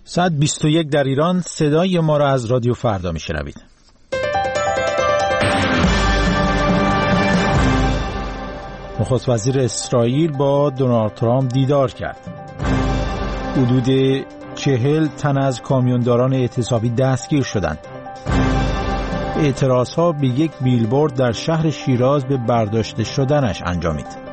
ساعت 21 در ایران. صدای ما را از رادیو فردا میشنوید. نخست وزیر اسرائیل با دونالد ترامپ دیدار کرد. حدود 40 تن از کامیونداران اعتصابی دستگیر شدند. اعتراضها به یک بیلبورد در شهر شیراز به برداشته شدنش انجامید.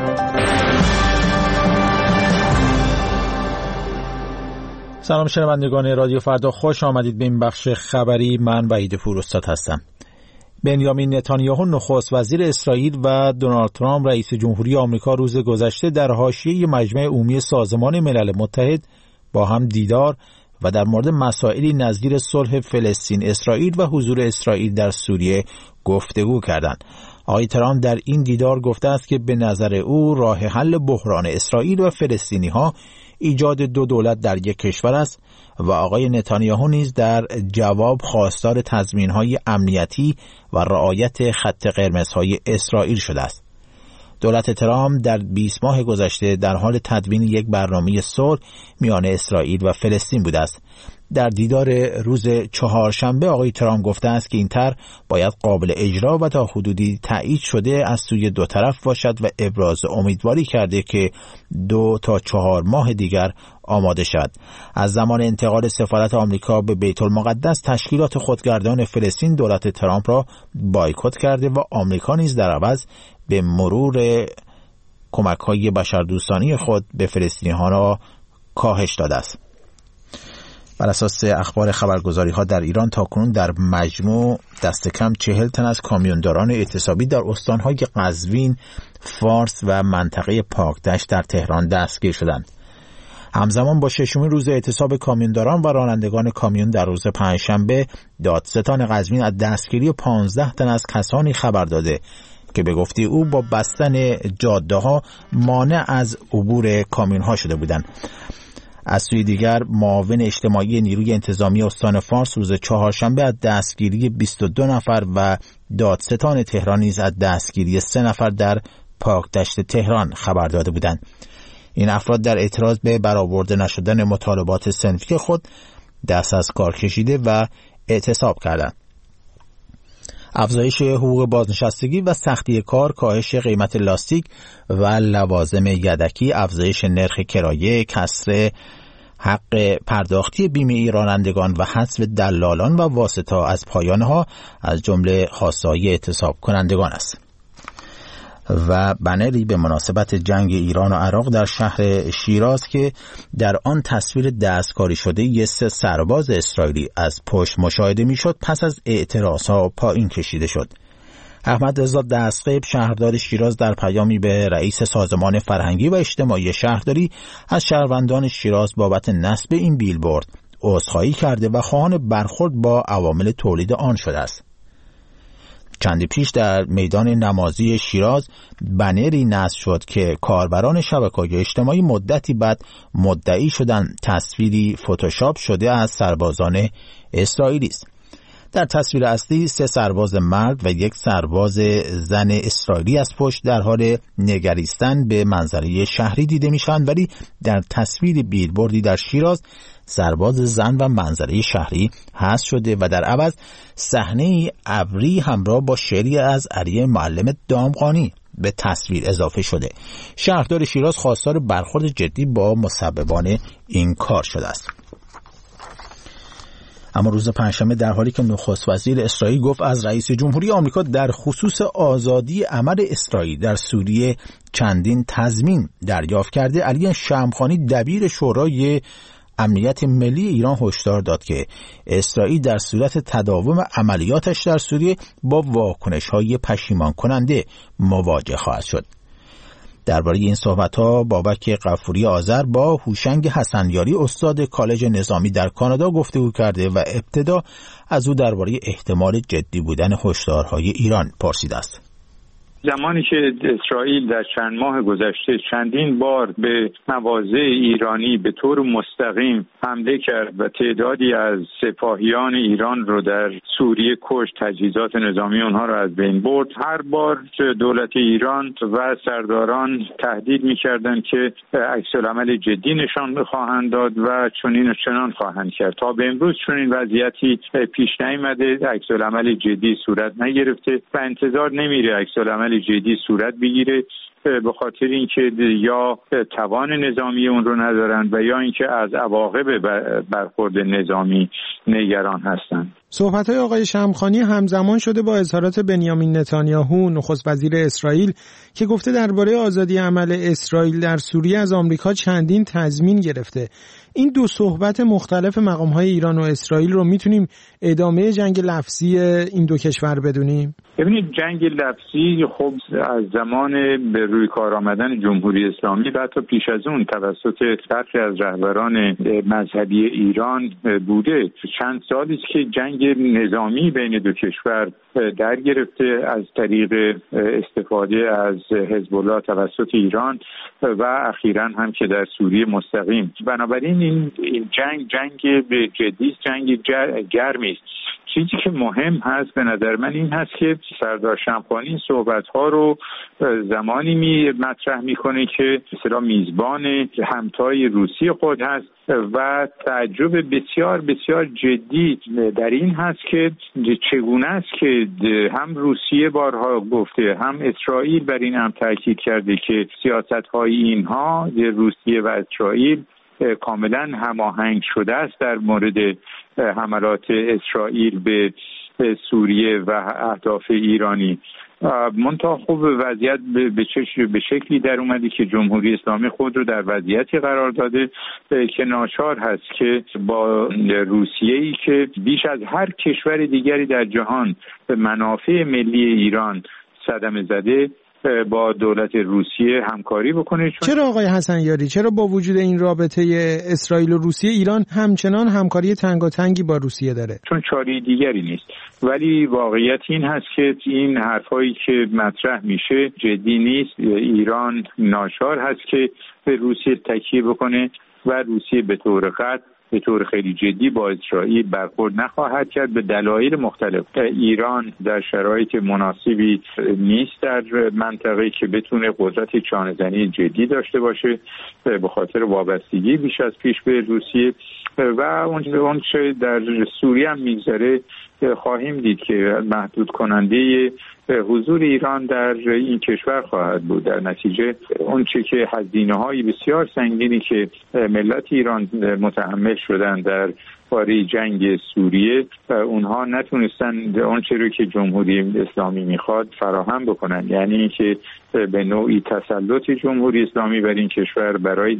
سلام شنوندگان رادیو فردا، خوش آمدید به این بخش خبری. من وحید پوراستاد هستم. بنیامین نتانیاهو نخست وزیر اسرائیل و دونالد ترامپ رئیس جمهوری آمریکا روز گذشته در حاشیه مجمع عمومی سازمان ملل متحد با هم دیدار و در مورد مسائلی نظیر صلح فلسطین اسرائیل و حضور اسرائیل در سوریه گفتگو کردند. آقای ترامپ در این دیدار گفته است که به نظر او راه حل بحران اسرائیل و فلسطینی‌ها ایجاد دو دولت در یک کشور است و آقای نتانیاهو نیز در جواب خواستار تضمین‌های امنیتی و رعایت خط قرمزهای اسرائیل شده است. دولت ترامپ در 20 ماه گذشته در حال تدوین یک برنامه صلح میان اسرائیل و فلسطین بوده است. در دیدار روز چهارشنبه آقای ترامپ گفته است که این طرح باید قابل اجرا و تا حدودی تایید شده از سوی دو طرف باشد و ابراز امیدواری کرده که 2 تا 4 ماه دیگر آماده شود. از زمان انتقال سفارت آمریکا به بیت المقدس تشکیلات خودگردان فلسطین دولت ترامپ را بایکوت کرده و آمریکا نیز در عوض به مرور کمک‌های بشردوستانه خود به فلسطینی‌ها را کاهش داده است. بر اساس اخبار خبرگزاری‌ها در ایران تاکنون در مجموع دست کم 40 تن از کامیونداران اعتصابی در استان‌های قزوین، فارس و منطقه پاکدشت در تهران دستگیر شدند. همزمان با ششمین روز اعتصاب کامیونداران و رانندگان کامیون در روز پنجشنبه، دادستان قزوین از دستگیری 15 تن از کسانی خبر داده که به گفته او با بستن جاده‌ها مانع از عبور کامیون‌ها شده بودند. از سوی دیگر معاون اجتماعی نیروی انتظامی استان فارس روز چهارشنبه از دستگیری 22 نفر و دادستان تهران نیز از دستگیری 3 نفر در پاکدشت تهران خبر داده بودند. این افراد در اعتراض به برآورده نشدن مطالبات صنفی خود دست از کار کشیده و اعتصاب کردند. افزایش حقوق بازنشستگی و سختی کار، کاهش قیمت لاستیک و لوازم یدکی، افزایش نرخ کرایه، کسر حق پرداختی بیمه رانندگان و حذف دلالان و واسطه از پایانها از جمله خواسته‌های اعتصاب کنندگان است. و بنری به مناسبت جنگ ایران و عراق در شهر شیراز که در آن تصویر دستکاری شده 3 سرباز اسرائیلی از پشت مشاهده میشد پس از اعتراضها پایین کشیده شد. احمد رضا دستغیب شهردار شیراز در پیامی به رئیس سازمان فرهنگی و اجتماعی شهرداری از شهروندان شیراز بابت نصب این بیلبورد عذرخواهی کرده و خواهان برخورد با عوامل تولید آن شده است. چندی پیش در میدان نمازی شیراز بنری نصب شد که کاربران شبکه‌های اجتماعی مدتی بعد مدعی شدند تصویری فتوشاپ شده از سربازان اسرائیلی است. در تصویر اصلی 3 سرباز مرد و 1 سرباز زن اسرائیلی از پشت در حال نگریستن به منظره شهری دیده میشوند، ولی در تصویر بیلبوردی در شیراز سرباز زن و منظره شهری حذف شده و در عوض صحنه ابری همراه با شعری از علی معلم دامغانی به تصویر اضافه شده. شهردار شیراز خواستار برخورد جدی با مسببان این کار شده است. اما روز پنجشنبه در حالی که نخست وزیر اسرائیل گفت از رئیس جمهوری آمریکا در خصوص آزادی عمل اسرائیل در سوریه چندین تضمین دریافت کرده، علی شمخانی دبیر شورای امنیت ملی ایران هشدار داد که اسرائیل در صورت تداوم عملیاتش در سوریه با واکنش‌های پشیمان کننده مواجه خواهد شد. درباره این صحبت‌ها بابک غفوری آذر با هوشنگ حسنیاری استاد کالج نظامی در کانادا گفتگو کرده و ابتدا از او درباره احتمال جدی بودن هشدارهای ایران پرسیده است. زمانی که اسرائیل در چند ماه گذشته چندین بار به مواضع ایرانی به طور مستقیم حمله کرد و تعدادی از سپاهیان ایران رو در سوریه کشت، تجهیزات نظامی اونها رو از بین برد، هر بار دولت ایران و سرداران تهدید می‌کردند که عکس‌العمل جدی نشان خواهند داد و چنین و چنان خواهند کرد. تا به امروز چنین وضعیتی پیش نیامده، عکس‌العمل جدی صورت نگرفته و انتظار نمیره عکس‌العمل جدی صورت بگیره، به خاطر اینکه یا توان نظامی اون رو ندارن و یا اینکه از عواقب برخورد نظامی نگران هستند. صحبت‌های آقای شمخانی همزمان شده با اظهارات بنیامین نتانیاهو نخست وزیر اسرائیل که گفته درباره آزادی عمل اسرائیل در سوریه از آمریکا چندین تضمین گرفته. این دو صحبت مختلف مقام‌های ایران و اسرائیل رو میتونیم ادامه جنگ لفظی این دو کشور بدونیم؟ ببینید، جنگ لفظی خب از زمان به روی کار آمدن جمهوری اسلامی و حتی پیش از اون توسط برخی از رهبران مذهبی ایران بوده. چند سالی است که جنگ نظامی بین دو کشور در گرفته از طریق استفاده از حزب الله توسط ایران و اخیراً هم که در سوریه مستقیم. بنابراین این جنگ جدی، جنگ گرمی است. چیزی که مهم هست به نظر من این هست که سردار شمخانی این صحبت‌ها رو زمانی مطرح می‌کنه که مثلا میزبان همتای روسیه خود هست و تعجب بسیار بسیار جدی در این هست که چگونه است که هم روسیه بارها گفته هم اسرائیل بر این هم تاکید کرده که سیاست‌های اینها روسیه و اسرائیل کاملا هماهنگ شده است در مورد حملات اسرائیل به سوریه و اهداف ایرانی. منتها خوب وضعیت به شکلی در اومده که جمهوری اسلامی خود رو در وضعیتی قرار داده که ناچار هست که با روسیه‌ای که بیش از هر کشور دیگری در جهان به منافع ملی ایران صدمه زده با دولت روسیه همکاری بکنه. چرا آقای حسن یاری، چرا با وجود این رابطه اسرائیل و روسیه ایران همچنان همکاری تنگاتنگی با روسیه داره؟ چون چاره دیگری نیست. ولی واقعیت این هست که این حرفایی که مطرح میشه جدی نیست. ایران ناچار هست که به روسیه تکیه بکنه و روسیه به طور قطع به طور خیلی جدی با اسرائیل برخورد نخواهد کرد به دلایل مختلف. ایران در شرایط مناسبی نیست در منطقه که بتونه قدرت چانه‌زنی جدی داشته باشه به خاطر وابستگی بیش از پیش به روسیه و اون چه در سوریه هم میگذره خواهیم دید که محدود کننده حضور ایران در این کشور خواهد بود. در نتیجه اون چه که هزینه‌های بسیار سنگینی که ملت ایران متحمل شدن در باره جنگ سوریه اونها نتونستن اون چه رو که جمهوری اسلامی میخواد فراهم بکنن، یعنی اینکه به نوعی تسلط جمهوری اسلامی بر این کشور برای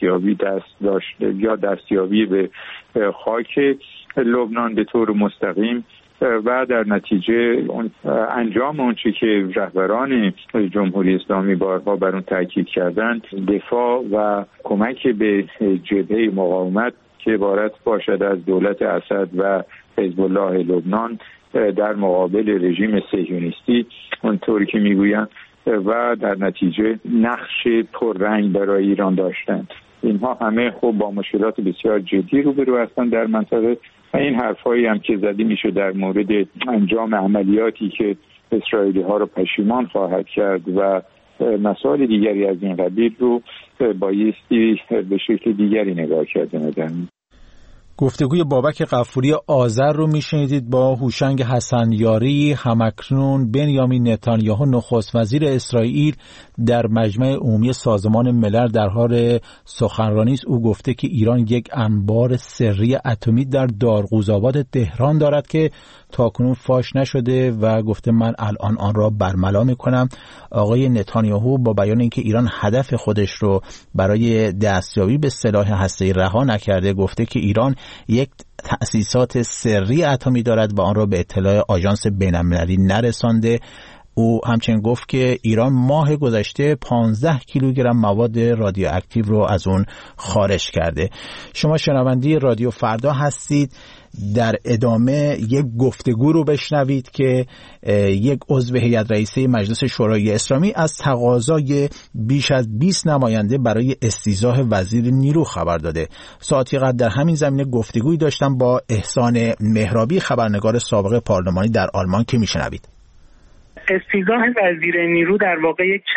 دستیابی به خاک لبنان به طور مستقیم و در نتیجه انجام اونچه که رهبران جمهوری اسلامی بارها بر اون تاکید کردند، دفاع و کمک به جبهه مقاومت که عبارت باشد از دولت اسد و حزب الله لبنان در مقابل رژیم صهیونیستی اونطوری که میگویند و در نتیجه نقش پررنگ برای ایران داشتند. اینها همه خب با مشکلات بسیار جدی روبرو هستند در منطقه و این حرفایی هم که زده میشه در مورد انجام عملیاتی که اسرائیلی ها رو پشیمان خواهد کرد و مسائل دیگری از این قبیل رو بایستی به شکل دیگری نگاه کرده نداریم. گفتگوی بابک غفوری آذر رو میشنیدید با هوشنگ حسن یاری. همکنون بنیامین نتانیاهو نخست وزیر اسرائیل در مجمع عمومی سازمان ملل در حال سخنرانی است. او گفته که ایران یک انبار سری اتمی در دارقوزآباد تهران دارد که تاکنون فاش نشده و گفته من الان آن را برملا میکنم. آقای نتانیاهو با بیان اینکه ایران هدف خودش رو برای دستیابی به سلاح هسته‌ای رها نکرده، گفته که ایران یک تأسیسات سری اتمی دارد و آن را به اطلاع آژانس بین‌المللی نرسانده. او همچنین گفت که ایران ماه گذشته 15 کیلوگرم مواد رادیواکتیو رو از اون خارج کرده. شما شنونده رادیو فردا هستید. در ادامه یک گفتگو رو بشنوید که یک عضو هیئت رئیسه مجلس شورای اسلامی از تقاضای بیش از 20 نماینده برای استیضاح وزیر نیرو خبر داده. ساعتی قبل در همین زمینه گفتگویی داشتم با احسان مهرابی، خبرنگار سابق پارلمانی در آلمان، که میشنوید. استیضاح وزیر نیرو در واقع یک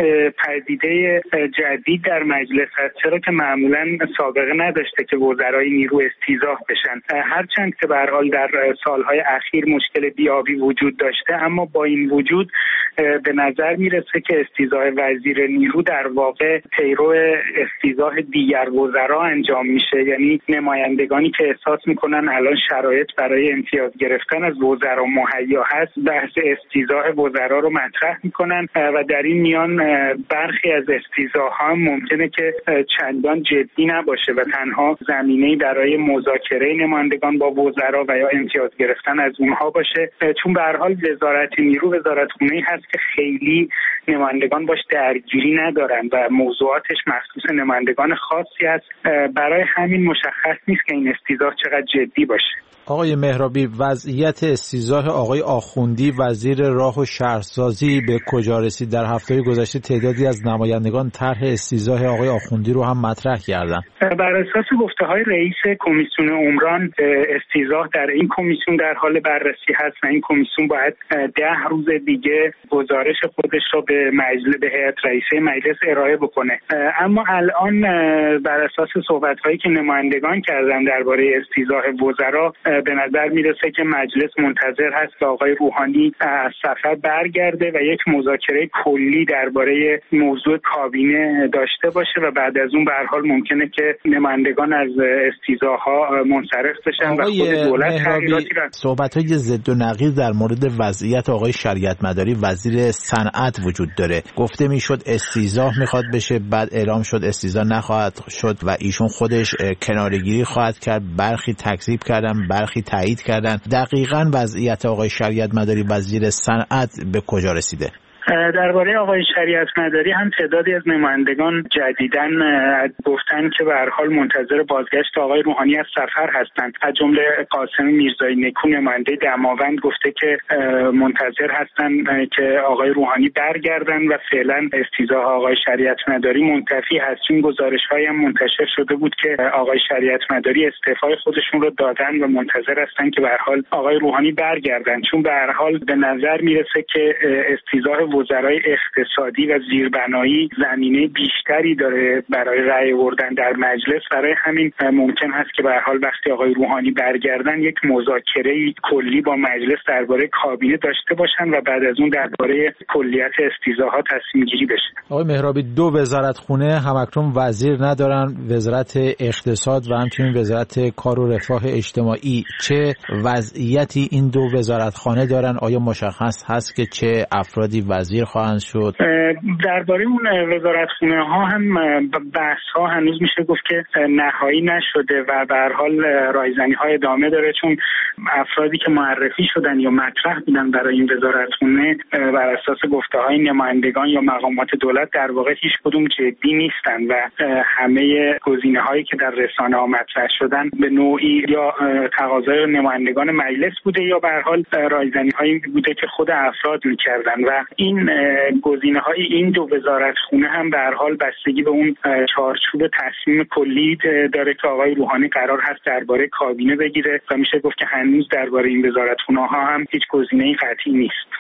پدیده جدید در مجلس است، چرا که معمولا سابقه نداشته که وزرای نیرو استیضاح بشن. هرچند که به هر حال در سالهای اخیر مشکل بیابی وجود داشته، اما با این وجود به نظر میرسه که استیضاح وزیر نیرو در واقع پیرو استیضاح دیگر وزرا انجام میشه، یعنی نمایندگانی که احساس میکنن الان شرایط برای امتیاز گرفتن از وزرا مهیا هست، بحث استیضاح وزرا رو مطرح میکنن و در این میان برخی از استیضاح‌ها ممکنه که چندان جدی نباشه و تنها زمینه‌ای برای مذاکره نمایندگان با وزرا و یا امتیاز گرفتن از اونها باشه، چون به هر حال وزارت نیرو وزارتخونه‌ای هست که خیلی نمایندگان باش درگیری ندارن و موضوعاتش مخصوص نمایندگان خاصی است. برای همین مشخص نیست که این استیضاح چقدر جدی باشه. آقای مهرابی، وضعیت استیضاح آقای آخوندی وزیر راه و شهرسازی به کجا رسید؟ در هفته گذشته تعدادی از نمایندگان طرح استیضاح آقای آخوندی رو هم مطرح کردند. بر اساس گفته‌های رئیس کمیسیون عمران، استیضاح در این کمیسیون در حال بررسی هست و این کمیسیون باید 10 روز دیگه گزارش خودش رو به هیئت رئیسه مجلس ارائه بکنه. اما الان بر اساس صحبت‌هایی که نمایندگان کردن درباره استیضاح وزرا، به نظر میرسه که مجلس منتظر هست که آقای روحانی از سفر برگرده و یک مذاکره کلی درباره موضوع کابینه داشته باشه و بعد از اون به هر حال ممکنه که نمایندگان از استیضاح‌ها منصرف بشن و خود دولت تغییراتی را. صحبت‌های ضد و نقیض در مورد وضعیت آقای شریعت مداری وزیر صنعت وجود داره. گفته میشد استیضاح میخواد بشه، بعد اعلام شد استیضاح نخواهد شد و ایشون خودش کناره‌گیری خواهد کرد. برخی تکذیب کردن، برخی تایید کردن. دقیقاً وضعیت آقای شریعت مداری وزیر صنعت به کجا رسیده؟ درباره آقای شریعت مداری هم تعدادی از نمایندگان جدیداً گفتن که به هر حال منتظر بازگشت آقای روحانی از سفر هستند. از جمله قاسم میرزایی نکو نماینده دماوند گفته که منتظر هستند که آقای روحانی برگردن و فعلا استیضاح آقای شریعت مداری منتفی هست. چون گزارش‌هایی هم منتشر شده بود که آقای شریعت مداری استعفای خودشون رو دادن و منتظر هستند که به هر حال آقای روحانی برگردن، چون به هر حال به نظر میرسه که استیضاح وزرای اقتصادی و زیربنایی زمینه بیشتری داره برای رأی آوردن در مجلس. برای همین ممکن هست که به هر حال وقتی آقای روحانی برگردن یک مذاکره کلی با مجلس درباره کابینه داشته باشن و بعد از اون درباره کلیت استیضاحات تصمیم گیری بشه. آقای مهرابی، 2 وزارتخونه همکنون وزیر ندارن، وزارت اقتصاد و همچنین وزارت کار و رفاه اجتماعی. چه وضعیتی این 2 وزارتخانه دارن؟ آیا مشخص هست که چه افرادی وزیر خواهند شد؟ درباره اون وزارتخونه ها هم بحث ها هنوز میشه گفت که نهایی نشده و به هر حال رایزنی های ادامه داره، چون افرادی که معرفی شدن یا مطرح بودن برای این وزارتخونه بر اساس گفته های نمایندگان یا مقامات دولت در واقع هیچ کدوم جدی نیستن و همه گزینه هایی که در رسانه ها مطرح شدن به نوعی یا تقاضای نمایندگان مجلس بوده یا به هر حال رایزنی هایی بوده که خود افراد میکردن و این گزینه‌های این 2 وزارتخونه هم به هر حال بستگی به اون چارچوب تصمیم کلی داره که آقای روحانی قرار هست درباره کابینه بگیره و میشه گفت که هنوز درباره این وزارتخونه‌ها هم هیچ گزینه‌ای قطعی نیست.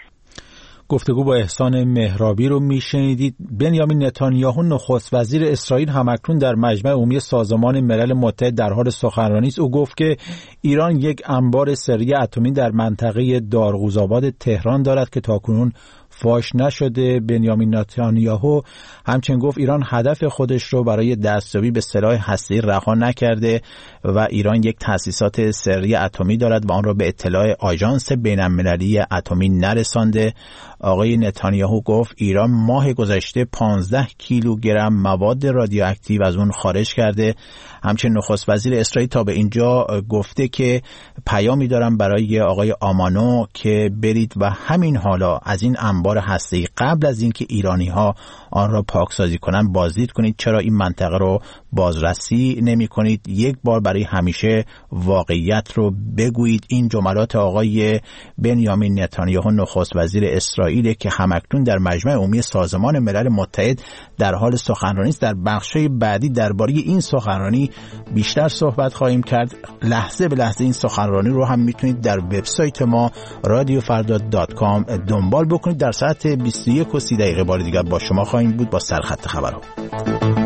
گفتگو با احسان مهرابی رو میشنیدید. بنیامین نتانیاهو نخست وزیر اسرائیل همکنون در مجمع عمومی سازمان ملل متحد در حال سخنرانی است. او گفت که ایران یک انبار سری اتمی در منطقه دارقوزآباد تهران دارد که تاکنون فاش نشده. بنیامین نتانیاهو همچنین گفت ایران هدف خودش رو برای دستیابی به سلاح هسته‌ای رها نکرده و ایران یک تأسیسات سری اتمی دارد و آن را به اطلاع آژانس بین‌المللی اتمی نرسانده. آقای نتانیاهو گفت ایران ماه گذشته 15 کیلوگرم مواد رادیواکتیو از اون خارج کرده. همچنین نخست وزیر اسرائیل تا به اینجا گفته که پیامی دارم برای آقای آمانو که برید و همین حالا از این انبار انبار هسته‌ای قبل از اینکه ایرانی‌ها آن را پاکسازی کنند بازدید کنید. چرا این منطقه رو بازرسی نمی‌کنید؟ یک بار برای همیشه واقعیت رو بگویید. این جملات آقای بنیامین نتانیاهو نخست وزیر اسرائیل که همکنون در مجمع عمومی سازمان ملل متحد در حال سخنرانی است. در بخش‌های بعدی درباره این سخنرانی بیشتر صحبت خواهیم کرد. لحظه به لحظه این سخنرانی رو هم میتونید در وبسایت ما radiofarda.com دنبال بکنید. در ساعت 21:30 بار دیگر با شما خواهیم بود با سرخط خبرها.